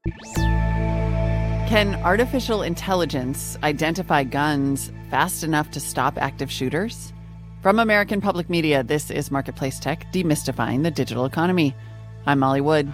Can artificial intelligence identify guns fast enough to stop active shooters? From American Public Media, this is Marketplace Tech, demystifying the digital economy. I'm Molly Wood.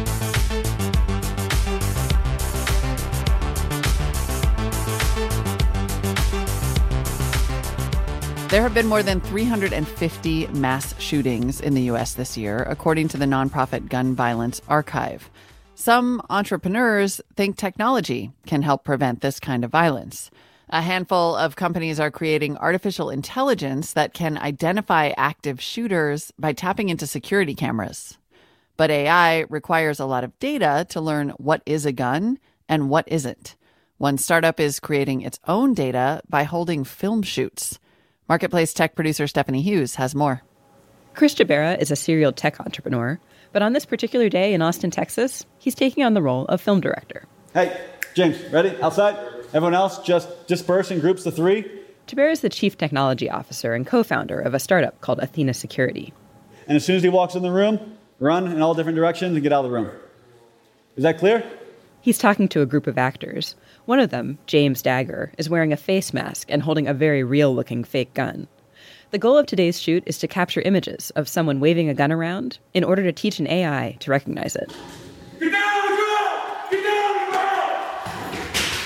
There have been more than 350 mass shootings in the U.S. this year, according to the nonprofit Gun Violence Archive. Some entrepreneurs think technology can help prevent this kind of violence. A handful of companies are creating artificial intelligence that can identify active shooters by tapping into security cameras. But AI requires a lot of data to learn what is a gun and what isn't. One startup is creating its own data by holding film shoots. Marketplace Tech producer Stephanie Hughes has more. Chris Jabera is a serial tech entrepreneur, but on this particular day in Austin, Texas, he's taking on the role of film director. Hey, James, ready? Outside? Everyone else just disperse in groups of 3? Jabera is the chief technology officer and co-founder of a startup called Athena Security. And as soon as he walks in the room, run in all different directions and get out of the room. Is that clear? He's talking to a group of actors. One of them, James Dagger, is wearing a face mask and holding a very real-looking fake gun. The goal of today's shoot is to capture images of someone waving a gun around in order to teach an AI to recognize it. Get down on the ground! Get down on the ground!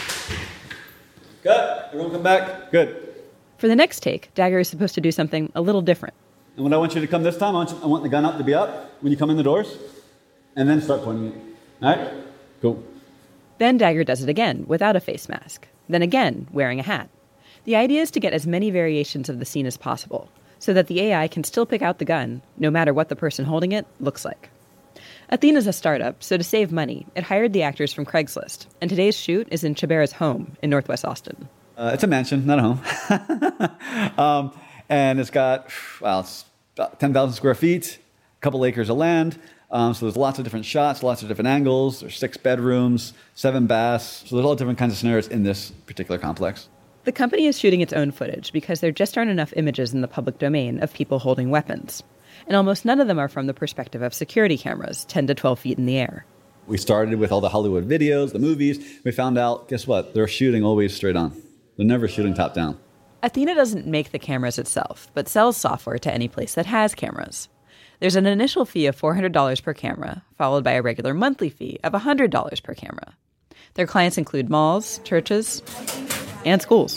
Good. Everyone come back. Good. For the next take, Dagger is supposed to do something a little different. And when I want you to come this time, I want the gun up to be up when you come in the doors, and then start pointing it. All right? Cool. Then Dagger does it again, without a face mask. Then again, wearing a hat. The idea is to get as many variations of the scene as possible, so that the AI can still pick out the gun, no matter what the person holding it looks like. Athena's a startup, so to save money, it hired the actors from Craigslist, and today's shoot is in Jabera's home in Northwest Austin. It's a mansion, not a home. And it's got, it's about 10,000 square feet, a couple acres of land. So there's lots of different shots, lots of different angles. There's 6 bedrooms, 7 baths. So there's all different kinds of scenarios in this particular complex. The company is shooting its own footage because there just aren't enough images in the public domain of people holding weapons. And almost none of them are from the perspective of security cameras 10 to 12 feet in the air. We started with all the Hollywood videos, the movies. We found out, guess what? They're shooting always straight on. They're never shooting top down. Athena doesn't make the cameras itself, but sells software to any place that has cameras. There's an initial fee of $400 per camera, followed by a regular monthly fee of $100 per camera. Their clients include malls, churches, and schools.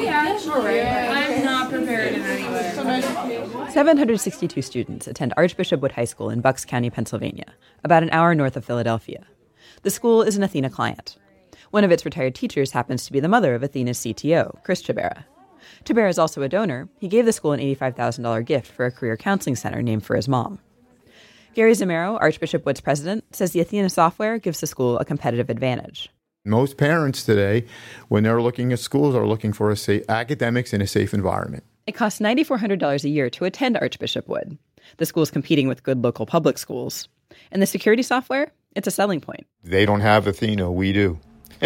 I'm not prepared in any way. 762 students attend Archbishop Wood High School in Bucks County, Pennsylvania, about an hour north of Philadelphia. The school is an Athena client. One of its retired teachers happens to be the mother of Athena's CTO, Chris Jabera. Jabera is also a donor. He gave the school an $85,000 gift for a career counseling center named for his mom. Gary Zamero, Archbishop Wood's president, says the Athena software gives the school a competitive advantage. Most parents today, when they're looking at schools, are looking for academics in a safe environment. It costs $9,400 a year to attend Archbishop Wood. The school's competing with good local public schools. And the security software, it's a selling point. They don't have Athena, we do.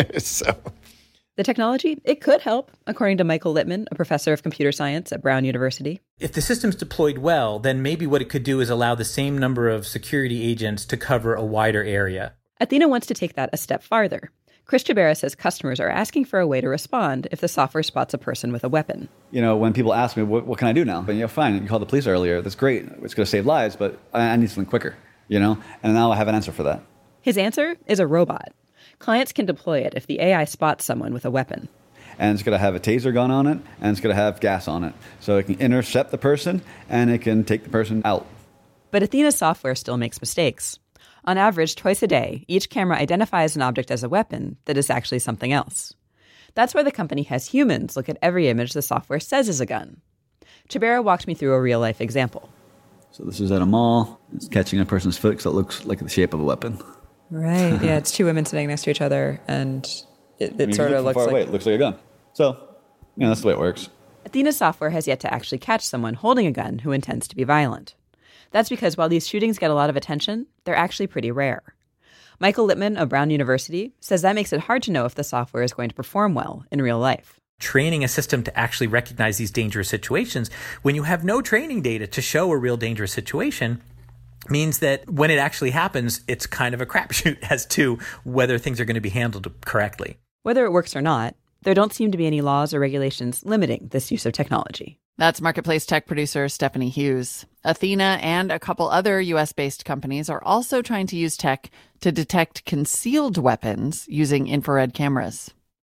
So the technology, it could help, according to Michael Littman, a professor of computer science at Brown University. If the system's deployed well, then maybe what it could do is allow the same number of security agents to cover a wider area. Athena wants to take that a step farther. Chris Jabera says customers are asking for a way to respond if the software spots a person with a weapon. When people ask me, what can I do now? But fine, you called the police earlier. That's great. It's going to save lives, but I need something quicker, And now I have an answer for that. His answer is a robot. Clients can deploy it if the AI spots someone with a weapon. And it's going to have a taser gun on it, and it's going to have gas on it. So it can intercept the person, and it can take the person out. But Athena's software still makes mistakes. On average, twice a day, each camera identifies an object as a weapon that is actually something else. That's why the company has humans look at every image the software says is a gun. Jabera walked me through a real-life example. So this is at a mall. It's catching a person's foot because it looks like the shape of a weapon. Right, yeah, it's 2 women sitting next to each other, and it sort of looks far like... away, it looks like a gun. So, that's the way it works. Athena's software has yet to actually catch someone holding a gun who intends to be violent. That's because while these shootings get a lot of attention, they're actually pretty rare. Michael Littman of Brown University says that makes it hard to know if the software is going to perform well in real life. Training a system to actually recognize these dangerous situations, when you have no training data to show a real dangerous situation, means that when it actually happens, it's kind of a crapshoot as to whether things are going to be handled correctly. Whether it works or not, there don't seem to be any laws or regulations limiting this use of technology. That's Marketplace tech producer Stephanie Hughes. Athena and a couple other U.S.-based companies are also trying to use tech to detect concealed weapons using infrared cameras.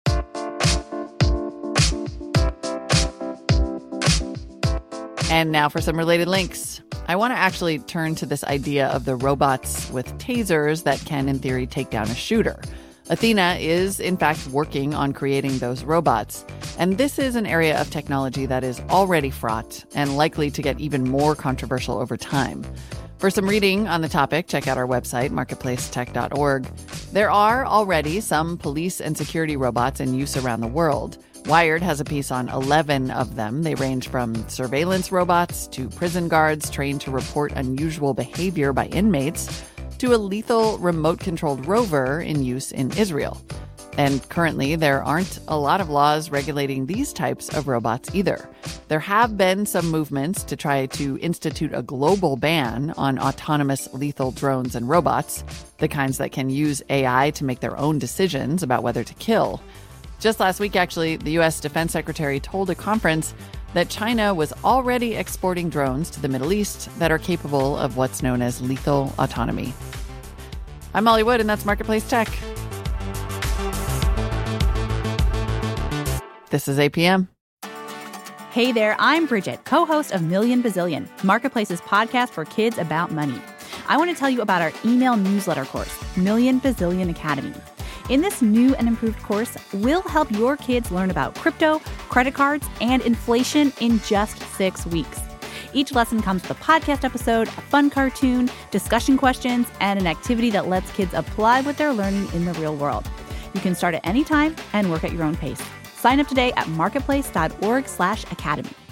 And now for some related links. I want to actually turn to this idea of the robots with tasers that can, in theory, take down a shooter. Athena is, in fact, working on creating those robots. And this is an area of technology that is already fraught and likely to get even more controversial over time. For some reading on the topic, check out our website, marketplacetech.org. There are already some police and security robots in use around the world. Wired has a piece on 11 of them. They range from surveillance robots to prison guards trained to report unusual behavior by inmates to a lethal remote-controlled rover in use in Israel. And currently, there aren't a lot of laws regulating these types of robots either. There have been some movements to try to institute a global ban on autonomous lethal drones and robots, the kinds that can use AI to make their own decisions about whether to kill. Just last week, actually, the U.S. Defense Secretary told a conference that China was already exporting drones to the Middle East that are capable of what's known as lethal autonomy. I'm Molly Wood, and that's Marketplace Tech. This is APM. Hey there, I'm Bridget, co-host of Million Bazillion, Marketplace's podcast for kids about money. I want to tell you about our email newsletter course, Million Bazillion Academy. In this new and improved course, we'll help your kids learn about crypto, credit cards, and inflation in just 6 weeks. Each lesson comes with a podcast episode, a fun cartoon, discussion questions, and an activity that lets kids apply what they're learning in the real world. You can start at any time and work at your own pace. Sign up today at marketplace.org/academy.